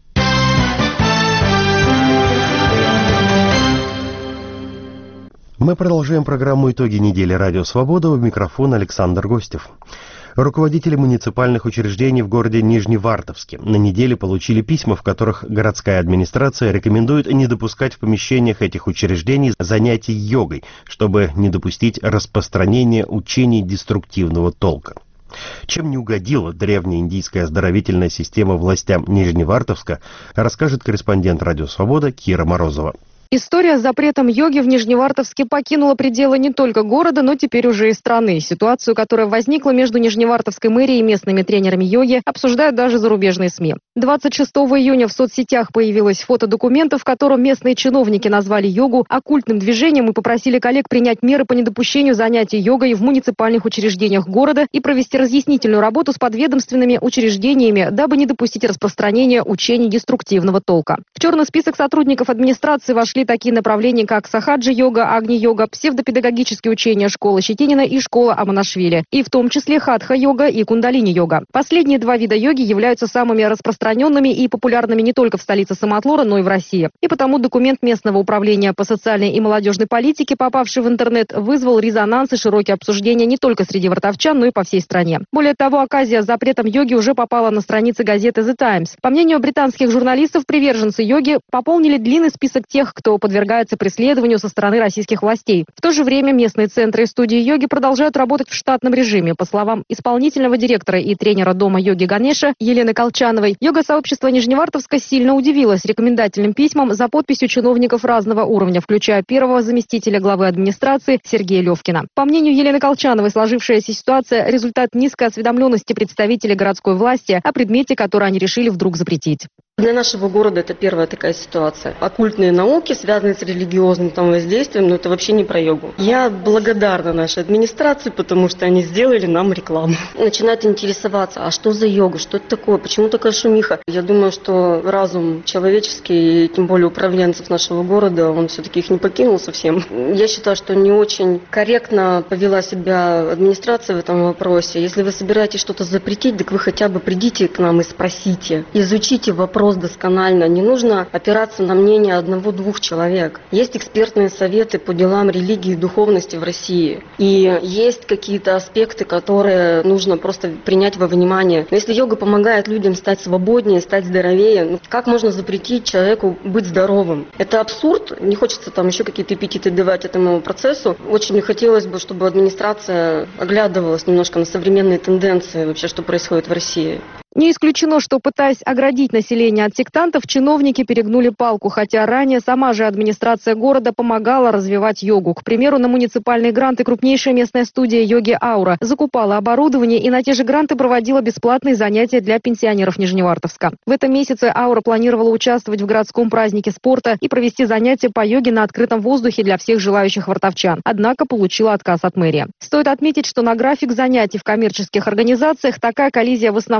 Мы продолжаем программу «Итоги недели. Радио Свобода». У микрофона Александр Гостев. Руководители муниципальных учреждений в городе Нижневартовске на неделе получили письма, в которых городская администрация рекомендует не допускать в помещениях этих учреждений занятий йогой, чтобы не допустить распространения учений деструктивного толка. Чем не угодила древняя индийская оздоровительная система властям Нижневартовска, расскажет корреспондент «Радио Свобода» Кира Морозова. История с запретом йоги в Нижневартовске покинула пределы не только города, но теперь уже и страны. Ситуацию, которая возникла между Нижневартовской мэрией и местными тренерами йоги, обсуждают даже зарубежные СМИ. двадцать шестого июня в соцсетях появилось фото документа, в котором местные чиновники назвали йогу оккультным движением и попросили коллег принять меры по недопущению занятий йогой в муниципальных учреждениях города и провести разъяснительную работу с подведомственными учреждениями, дабы не допустить распространения учений деструктивного толка. В черный список сотрудников администрации вошли такие направления, как сахаджи-йога, агни-йога, псевдопедагогические учения школы Щетинина и школа Аманашвили, и в том числе хатха-йога и кундалини-йога. Последние два вида йоги являются самыми распространенными и популярными не только в столице Самотлора, но и в России. И потому документ местного управления по социальной и молодежной политике, попавший в интернет, вызвал резонанс и широкие обсуждения не только среди вартовчан, но и по всей стране. Более того, оказия с запретом йоги уже попала на страницы газеты The Times. По мнению британских журналистов, приверженцы йоги пополнили длинный список тех, кто кто подвергается преследованию со стороны российских властей. В то же время местные центры и студии йоги продолжают работать в штатном режиме. По словам исполнительного директора и тренера дома йоги Ганеша Елены Колчановой, йога-сообщество Нижневартовска сильно удивилось рекомендательным письмам за подписью чиновников разного уровня, включая первого заместителя главы администрации Сергея Левкина. По мнению Елены Колчановой, сложившаяся ситуация – результат низкой осведомленности представителей городской власти о предмете, который они решили вдруг запретить. Для нашего города это первая такая ситуация. Оккультные науки, связанные с религиозным там воздействием, но это вообще не про йогу. Я благодарна нашей администрации, потому что они сделали нам рекламу. Начинают интересоваться, а что за йога, что это такое, почему такая шумиха. Я думаю, что разум человеческий, и тем более управленцев нашего города, он все-таки их не покинул совсем. Я считаю, что не очень корректно повела себя администрация в этом вопросе. Если вы собираетесь что-то запретить, так вы хотя бы придите к нам и спросите, изучите вопрос досконально. Не нужно опираться на мнение одного-двух человек. Есть экспертные советы по делам религии и духовности в России. И есть какие-то аспекты, которые нужно просто принять во внимание. Но если йога помогает людям стать свободнее, стать здоровее, ну, как можно запретить человеку быть здоровым? Это абсурд. Не хочется там еще какие-то эпитеты давать этому процессу. Очень хотелось бы, чтобы администрация оглядывалась немножко на современные тенденции, вообще, что происходит в России. Не исключено, что, пытаясь оградить население от сектантов, чиновники перегнули палку, хотя ранее сама же администрация города помогала развивать йогу. К примеру, на муниципальные гранты крупнейшая местная студия йоги «Аура» закупала оборудование и на те же гранты проводила бесплатные занятия для пенсионеров Нижневартовска. В этом месяце «Аура» планировала участвовать в городском празднике спорта и провести занятия по йоге на открытом воздухе для всех желающих вартовчан. Однако получила отказ от мэрии. Стоит отметить, что на график занятий в коммерческих организациях такая коллизия в основном не повлияла.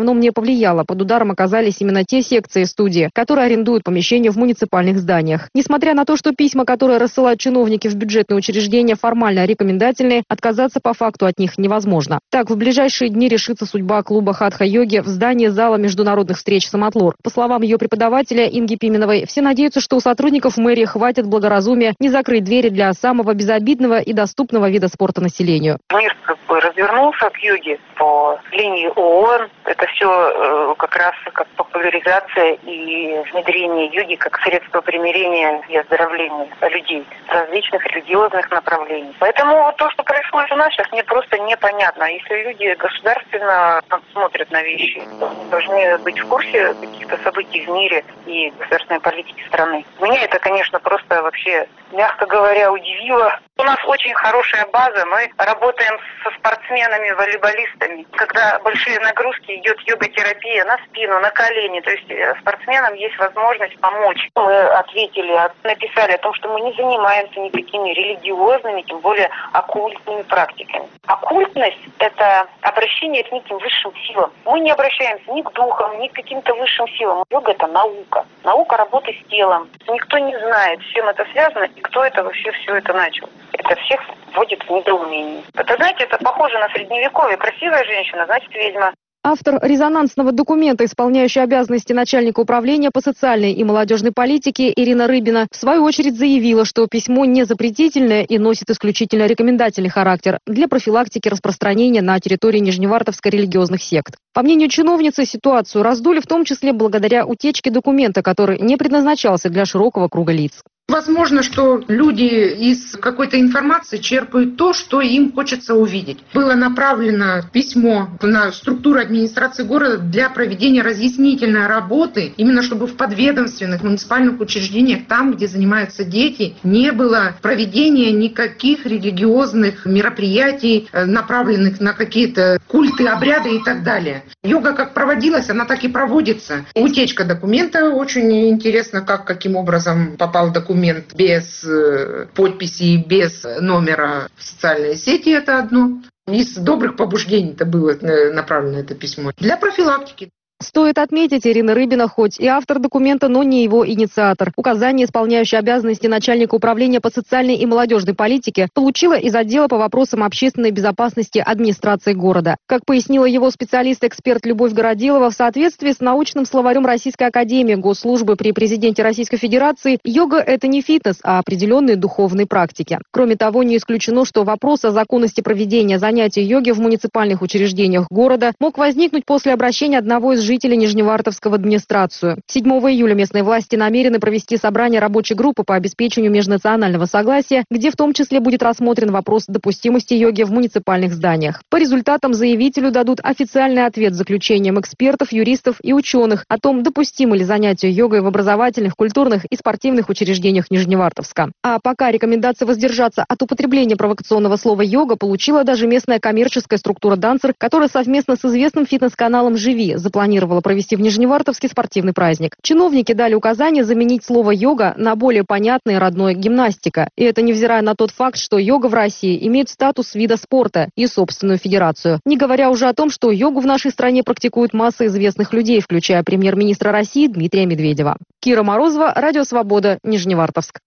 повлияло. Под ударом оказались именно те секции студии, которые арендуют помещения в муниципальных зданиях. Несмотря на то, что письма, которые рассылают чиновники в бюджетные учреждения, формально рекомендательные, отказаться по факту от них невозможно. Так, в ближайшие дни решится судьба клуба «Хатха-йоги» в здании зала международных встреч «Самотлор». По словам ее преподавателя Инги Пименовой, все надеются, что у сотрудников мэрии хватит благоразумия не закрыть двери для самого безобидного и доступного вида спорта населению. Мир как бы развернулся к йоге по линии ООН. Это все э, как раз как популяризация и внедрение йоги как средство примирения и оздоровления людей различных религиозных направлений. Поэтому то, что происходит у нас сейчас, мне просто непонятно. Если люди государственно смотрят на вещи, должны быть в курсе каких-то событий в мире и государственной политики страны. Меня это, конечно, просто вообще, мягко говоря, удивило. У нас очень хорошая база. Мы работаем со спортсменами, волейболистами. Когда большие нагрузки, идет йога-терапия на спину, на колени. То есть спортсменам есть возможность помочь. Мы ответили, написали о том, что мы не занимаемся никакими религиозными, тем более оккультными практиками. Оккультность – это обращение к неким высшим силам. Мы не обращаемся ни к духам, ни к каким-то высшим силам. Йога – это наука. Наука работы с телом. Никто не знает, с чем это связано и кто это вообще все это начал. Это всех вводит в недоумение. Это, знаете, это похоже на средневековье. Красивая женщина, значит, ведьма. Автор резонансного документа, исполняющий обязанности начальника управления по социальной и молодежной политике Ирина Рыбина, в свою очередь заявила, что письмо не запретительное и носит исключительно рекомендательный характер для профилактики распространения на территории Нижневартовска религиозных сект. По мнению чиновницы, ситуацию раздули в том числе благодаря утечке документа, который не предназначался для широкого круга лиц. Возможно, что люди из какой-то информации черпают то, что им хочется увидеть. Было направлено письмо на структуру администрации города для проведения разъяснительной работы, именно чтобы в подведомственных муниципальных учреждениях, там, где занимаются дети, не было проведения никаких религиозных мероприятий, направленных на какие-то культы, обряды и так далее. Йога как проводилась, она так и проводится. Утечка документа, очень интересно, как, каким образом попал документ без э, подписи, без номера в социальные сети, это одно. Из добрых побуждений-то было направлено это письмо. Для профилактики. Стоит отметить, Ирина Рыбина хоть и автор документа, но не его инициатор. Указание, исполняющее обязанности начальника управления по социальной и молодежной политике, получила из отдела по вопросам общественной безопасности администрации города. Как пояснила его специалист-эксперт Любовь Городилова, в соответствии с научным словарем Российской академии госслужбы при президенте Российской Федерации, йога – это не фитнес, а определенные духовные практики. Кроме того, не исключено, что вопрос о законности проведения занятий йоги в муниципальных учреждениях города мог возникнуть после обращения одного из жителей Нижневартовска в администрацию. седьмого июля местные власти намерены провести собрание рабочей группы по обеспечению межнационального согласия, где в том числе будет рассмотрен вопрос допустимости йоги в муниципальных зданиях. По результатам заявителю дадут официальный ответ с заключением экспертов, юристов и ученых о том, допустимы ли занятия йогой в образовательных, культурных и спортивных учреждениях Нижневартовска. А пока рекомендация воздержаться от употребления провокационного слова «йога» получила даже местная коммерческая структура «Дансер», которая совместно с известным фитнес-каналом «Живи» запланировала провести в Нижневартовске спортивный праздник. Чиновники дали указание заменить слово «йога» на более понятное и родное «гимнастика». И это невзирая на тот факт, что йога в России имеет статус вида спорта и собственную федерацию. Не говоря уже о том, что йогу в нашей стране практикуют масса известных людей, включая премьер-министра России Дмитрия Медведева. Кира Морозова, Радио Свобода, Нижневартовск.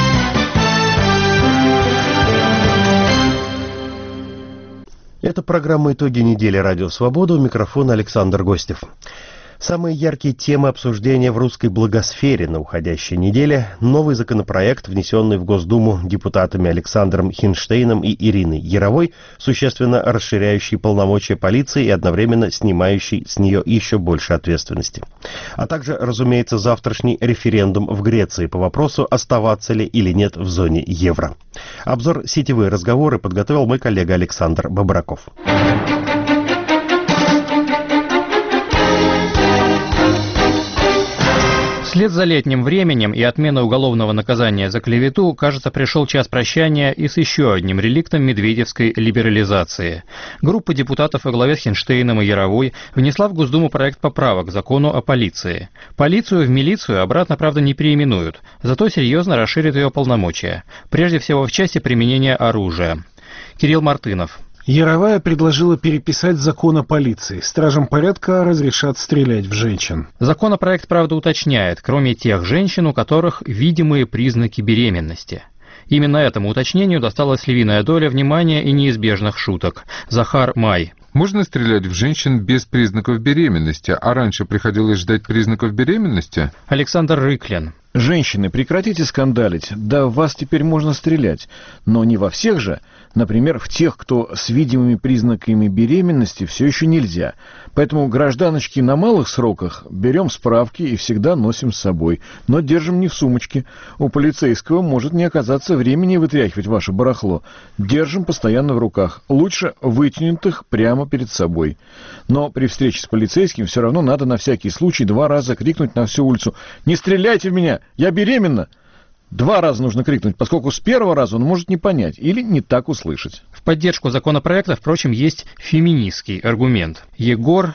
Это программа «Итоги недели. Радио Свобода». У микрофона Александр Гостев. Самые яркие темы обсуждения в русской блогосфере на уходящей неделе – новый законопроект, внесенный в Госдуму депутатами Александром Хинштейном и Ириной Яровой, существенно расширяющий полномочия полиции и одновременно снимающий с нее еще больше ответственности. А также, разумеется, завтрашний референдум в Греции по вопросу, оставаться ли или нет в зоне евро. Обзор «Сетевые разговоры» подготовил мой коллега Александр Бобраков. Вслед за летним временем и отменой уголовного наказания за клевету, кажется, пришел час прощания и с еще одним реликтом медведевской либерализации. Группа депутатов во главе с Хинштейном и Яровой внесла в Госдуму проект поправок к закону о полиции. Полицию в милицию обратно, правда, не переименуют, зато серьезно расширят ее полномочия, прежде всего в части применения оружия. Кирилл Мартынов. Яровая предложила переписать закон о полиции. Стражам порядка разрешат стрелять в женщин. Законопроект, правда, уточняет, кроме тех женщин, у которых видимые признаки беременности. Именно этому уточнению досталась львиная доля внимания и неизбежных шуток. Захар Май. Можно стрелять в женщин без признаков беременности, а раньше приходилось ждать признаков беременности? Александр Рыклин. Женщины, прекратите скандалить. Да, в вас теперь можно стрелять. Но не во всех же. Например, в тех, кто с видимыми признаками беременности, все еще нельзя. Поэтому, гражданочки, на малых сроках берем справки и всегда носим с собой. Но держим не в сумочке. У полицейского может не оказаться времени вытряхивать ваше барахло. Держим постоянно в руках. Лучше вытянутых прямо перед собой. Но при встрече с полицейским все равно надо на всякий случай два раза крикнуть на всю улицу: «Не стреляйте в меня! Я беременна!» Два раза нужно крикнуть, поскольку с первого раза он может не понять или не так услышать. В поддержку законопроекта, впрочем, есть феминистский аргумент. Егор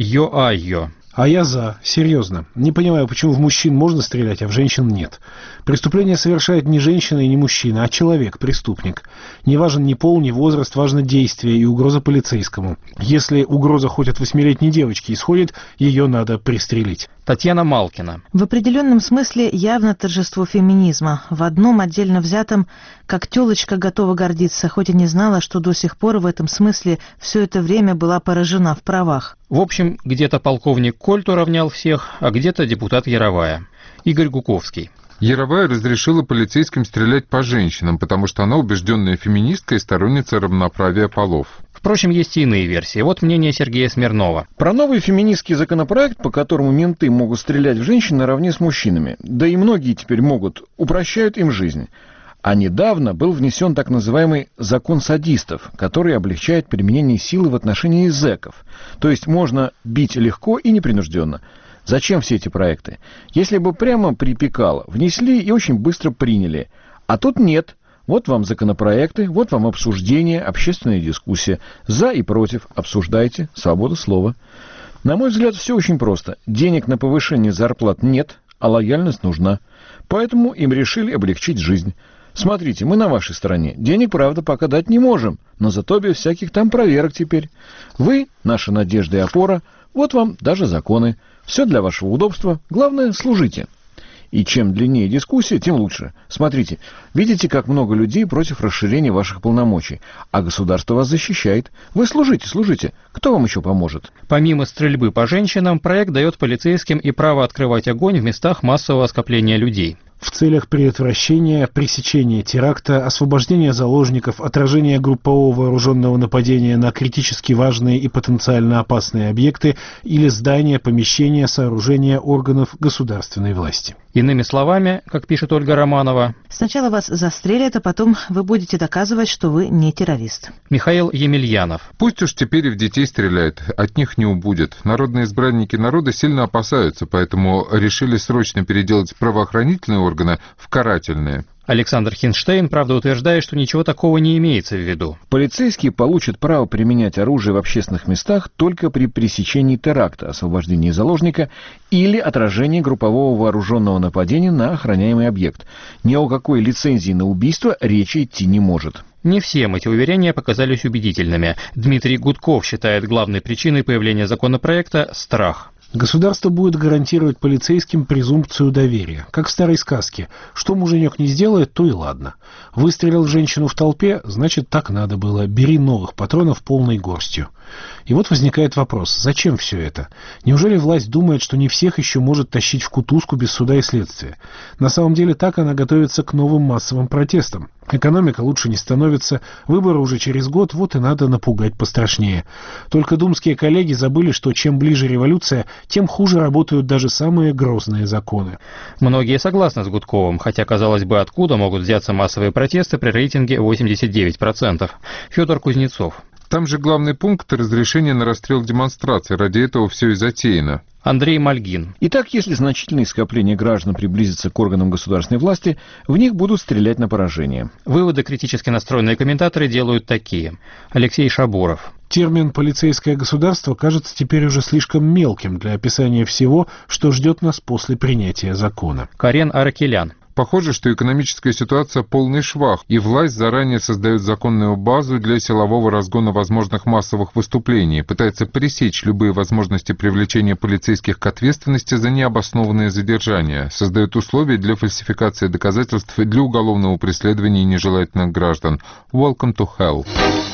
Йоайо. А я за. Серьезно. Не понимаю, почему в мужчин можно стрелять, а в женщин нет. Преступление совершает не женщина и не мужчина, а человек, преступник. Не важен ни пол, ни возраст, важно действие и угроза полицейскому. Если угроза хоть от восьмилетней девочки исходит, ее надо пристрелить. Татьяна Малкина. В определенном смысле явно торжество феминизма. В одном отдельно взятом, как тёлочка готова гордиться, хоть и не знала, что до сих пор в этом смысле все это время была поражена в правах. В общем, где-то полковник Кольт уравнял всех, а где-то депутат Яровая. Игорь Гуковский. Яровая разрешила полицейским стрелять по женщинам, потому что она убежденная феминистка и сторонница равноправия полов. Впрочем, есть и иные версии. Вот мнение Сергея Смирнова. Про новый феминистский законопроект, по которому менты могут стрелять в женщин наравне с мужчинами, да и многие теперь могут, упрощают им жизнь. А недавно был внесен так называемый закон садистов, который облегчает применение силы в отношении зэков. То есть можно бить легко и непринужденно. Зачем все эти проекты? Если бы прямо припекало, внесли и очень быстро приняли. А тут нет. Вот вам законопроекты, вот вам обсуждение, общественная дискуссия. За и против. Обсуждайте. Свобода слова. На мой взгляд, все очень просто. Денег на повышение зарплат нет, а лояльность нужна. Поэтому им решили облегчить жизнь. Смотрите, мы на вашей стороне. Денег, правда, пока дать не можем, но зато без всяких там проверок теперь. Вы — наша надежда и опора. Вот вам даже законы. Все для вашего удобства. Главное, служите. И чем длиннее дискуссия, тем лучше. Смотрите, видите, как много людей против расширения ваших полномочий. А государство вас защищает. Вы служите, служите. Кто вам еще поможет? Помимо стрельбы по женщинам, проект дает полицейским и право открывать огонь в местах массового скопления людей. В целях предотвращения, пресечения теракта, освобождения заложников, отражения группового вооруженного нападения на критически важные и потенциально опасные объекты или здания, помещения, сооружения органов государственной власти. Иными словами, как пишет Ольга Романова, сначала вас застрелят, а потом вы будете доказывать, что вы не террорист. Михаил Емельянов. Пусть уж теперь и в детей стреляют, от них не убудет. Народные избранники народа сильно опасаются, поэтому решили срочно переделать правоохранительные органы в карательные. Александр Хинштейн, правда, утверждает, что ничего такого не имеется в виду. Полицейские получат право применять оружие в общественных местах только при пресечении теракта, освобождении заложника или отражении группового вооруженного нападения на охраняемый объект. Ни о какой лицензии на убийство речи идти не может. Не всем эти уверения показались убедительными. Дмитрий Гудков считает главной причиной появления законопроекта страх. Государство будет гарантировать полицейским презумпцию доверия. Как в старой сказке. Что муженек не сделает, то и ладно. Выстрелил в женщину в толпе, значит, так надо было. Бери новых патронов полной горстью. И вот возникает вопрос, зачем все это? Неужели власть думает, что не всех еще может тащить в кутузку без суда и следствия? На самом деле так она готовится к новым массовым протестам. Экономика лучше не становится, выборы уже через год, вот и надо напугать пострашнее. Только думские коллеги забыли, что чем ближе революция, тем хуже работают даже самые грозные законы. Многие согласны с Гудковым, хотя, казалось бы, откуда могут взяться массовые протесты при рейтинге восемьдесят девять процентов. Федор Кузнецов. Там же главный пункт — разрешение на расстрел демонстраций. Ради этого все и затеяно. Андрей Мальгин. Итак, если значительные скопления граждан приблизятся к органам государственной власти, в них будут стрелять на поражение. Выводы критически настроенные комментаторы делают такие. Алексей Шабуров. Термин «полицейское государство» кажется теперь уже слишком мелким для описания всего, что ждет нас после принятия закона. Карен Аракелян. Похоже, что экономическая ситуация полный швах, и власть заранее создает законную базу для силового разгона возможных массовых выступлений, пытается пресечь любые возможности привлечения полицейских к ответственности за необоснованные задержания, создает условия для фальсификации доказательств и для уголовного преследования нежелательных граждан. Welcome to hell.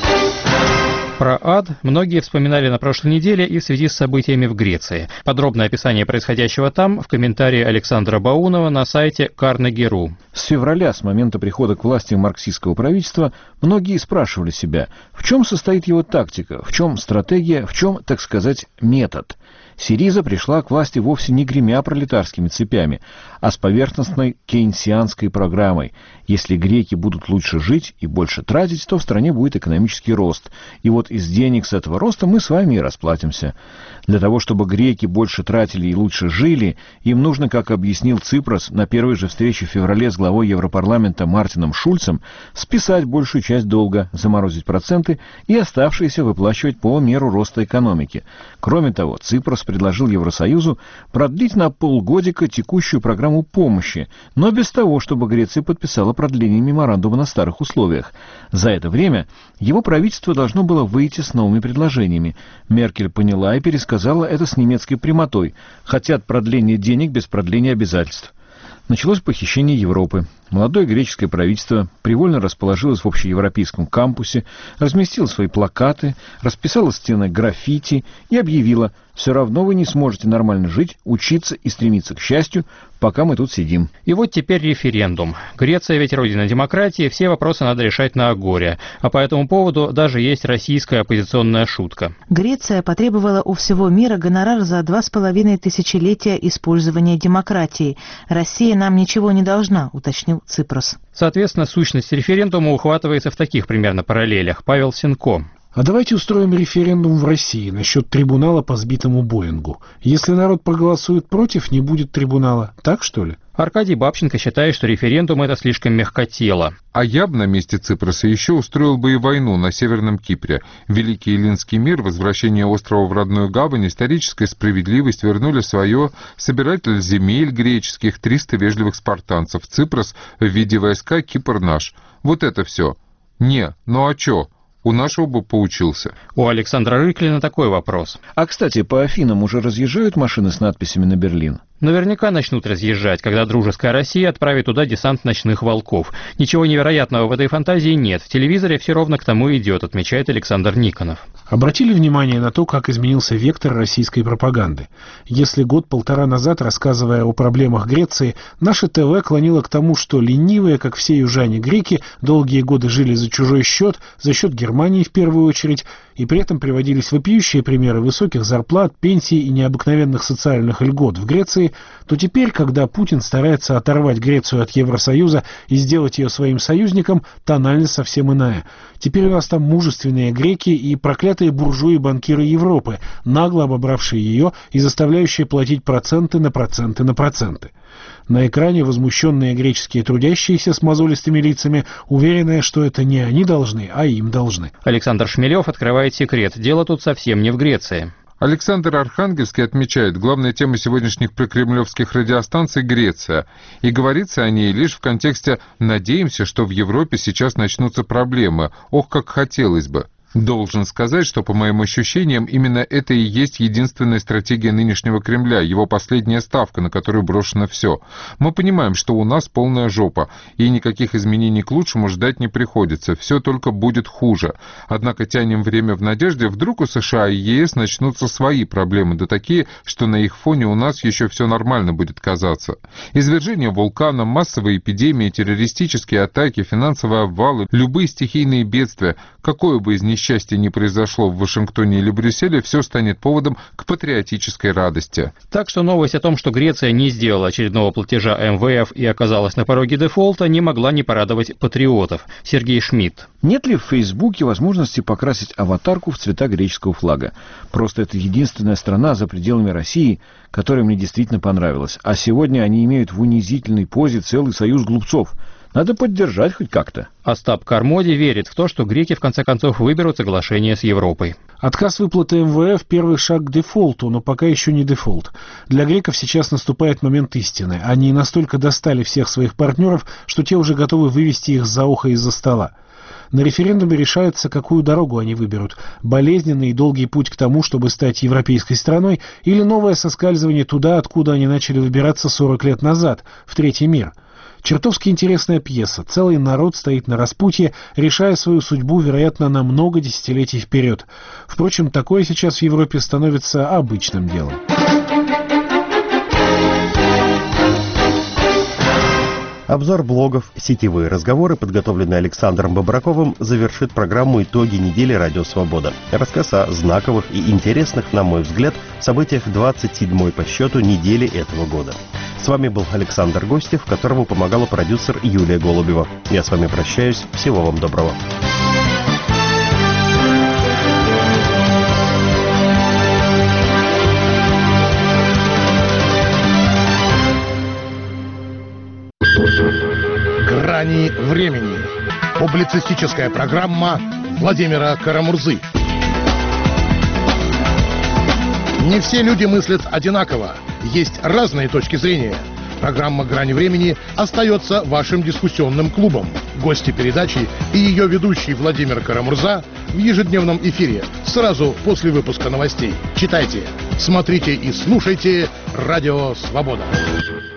Про ад многие вспоминали на прошлой неделе и в связи с событиями в Греции. Подробное описание происходящего там в комментарии Александра Баунова на сайте Carnegie точка ру. С февраля, с момента прихода к власти марксистского правительства, многие спрашивали себя, в чем состоит его тактика, в чем стратегия, в чем, так сказать, метод. Сириза пришла к власти вовсе не гремя пролетарскими цепями, а с поверхностной кейнсианской программой. Если греки будут лучше жить и больше тратить, то в стране будет экономический рост. И вот из денег с этого роста мы с вами и расплатимся. Для того, чтобы греки больше тратили и лучше жили, им нужно, как объяснил Ципрос на первой же встрече в феврале с главой Европарламента Мартином Шульцем, списать большую часть долга, заморозить проценты и оставшиеся выплачивать по меру роста экономики. Кроме того, Ципрос предложил Евросоюзу продлить на полгодика текущую программу помощи, но без того, чтобы Греция подписала продление меморандума на старых условиях. За это время его правительство должно было выйти с новыми предложениями. Меркель поняла и пересказала это с немецкой прямотой. Хотят продления денег без продления обязательств. Началось похищение Европы. Молодое греческое правительство привольно расположилось в общеевропейском кампусе, разместило свои плакаты, расписало стены граффити и объявило: «Все равно вы не сможете нормально жить, учиться и стремиться к счастью, пока мы тут сидим». И вот теперь референдум. Греция ведь родина демократии, все вопросы надо решать на агоре. А по этому поводу даже есть российская оппозиционная шутка. Греция потребовала у всего мира гонорар за два с половиной тысячелетия использования демократии. Россия нам ничего не должна, уточнил Ципрос. Соответственно, сущность референдума ухватывается в таких примерно параллелях. Павел Сенко. А давайте устроим референдум в России насчет трибунала по сбитому Боингу. Если народ проголосует против, не будет трибунала. Так, что ли? Аркадий Бабченко считает, что референдум – это слишком мягкотело. А я бы на месте Ципроса еще устроил бы и войну на Северном Кипре. Великий Эллинский мир, возвращение острова в родную гавань, историческая справедливость вернули свое, собиратель земель греческих, триста вежливых спартанцев. Ципрос в виде войска, Кипр наш. Вот это все. Не, ну а чё? У нашего бы поучился. У Александра Рыклина такой вопрос. А, кстати, по Афинам уже разъезжают машины с надписями на Берлин? Наверняка начнут разъезжать, когда дружеская Россия отправит туда десант ночных волков. Ничего невероятного в этой фантазии нет. В телевизоре все ровно к тому идет, отмечает Александр Никонов. Обратили внимание на то, как изменился вектор российской пропаганды. Если год-полтора назад, рассказывая о проблемах Греции, наше ТВ клонило к тому, что ленивые, как все южане-греки, долгие годы жили за чужой счет, за счет Германии в первую очередь, и при этом приводились вопиющие примеры высоких зарплат, пенсий и необыкновенных социальных льгот в Греции, то теперь, когда Путин старается оторвать Грецию от Евросоюза и сделать ее своим союзником, тональность совсем иная. Теперь у нас там мужественные греки и проклятые буржуи-банкиры Европы, нагло обобравшие ее и заставляющие платить проценты на проценты на проценты. На экране возмущенные греческие трудящиеся с мозолистыми лицами, уверенные, что это не они должны, а им должны. Александр Шмелев открывает секрет. Дело тут совсем не в Греции. Александр Архангельский отмечает, главная тема сегодняшних прокремлевских радиостанций – Греция. И говорится о ней лишь в контексте «надеемся, что в Европе сейчас начнутся проблемы. Ох, как хотелось бы». Должен сказать, что, по моим ощущениям, именно это и есть единственная стратегия нынешнего Кремля, его последняя ставка, на которую брошено все. Мы понимаем, что у нас полная жопа, и никаких изменений к лучшему ждать не приходится, все только будет хуже. Однако тянем время в надежде, вдруг у США и ЕС начнутся свои проблемы, да такие, что на их фоне у нас еще все нормально будет казаться. Извержение вулкана, массовые эпидемии, террористические атаки, финансовые обвалы, любые стихийные бедствия, какое бы из них счастье не произошло в Вашингтоне или Брюсселе, все станет поводом к патриотической радости. Так что новость о том, что Греция не сделала очередного платежа эм вэ эф и оказалась на пороге дефолта, не могла не порадовать патриотов. Сергей Шмидт. Нет ли в Фейсбуке возможности покрасить аватарку в цвета греческого флага? Просто это единственная страна за пределами России, которая мне действительно понравилась. А сегодня они имеют в унизительной позе целый союз глупцов. Надо поддержать хоть как-то. Остап Кармоди верит в то, что греки в конце концов выберут соглашение с Европой. Отказ выплаты эм вэ эф – первый шаг к дефолту, но пока еще не дефолт. Для греков сейчас наступает момент истины. Они настолько достали всех своих партнеров, что те уже готовы вывести их за ухо из-за стола. На референдуме решается, какую дорогу они выберут – болезненный и долгий путь к тому, чтобы стать европейской страной, или новое соскальзывание туда, откуда они начали выбираться сорок лет назад, в третий мир. Чертовски интересная пьеса. Целый народ стоит на распутье, решая свою судьбу, вероятно, на много десятилетий вперед. Впрочем, такое сейчас в Европе становится обычным делом. Обзор блогов «Сетевые разговоры», подготовленный Александром Бобраковым, завершит программу «Итоги недели Радио Свобода». Рассказ о знаковых и интересных, на мой взгляд, событиях двадцать седьмой по счету недели этого года. С вами был Александр Гостев, которому помогала продюсер Юлия Голубева. Я с вами прощаюсь. Всего вам доброго. «Грани времени». Публицистическая программа Владимира Карамурзы. Не все люди мыслят одинаково. Есть разные точки зрения. Программа «Грани времени» остается вашим дискуссионным клубом. Гости передачи и ее ведущий Владимир Карамурза в ежедневном эфире сразу после выпуска новостей. Читайте, смотрите и слушайте «Радио Свобода».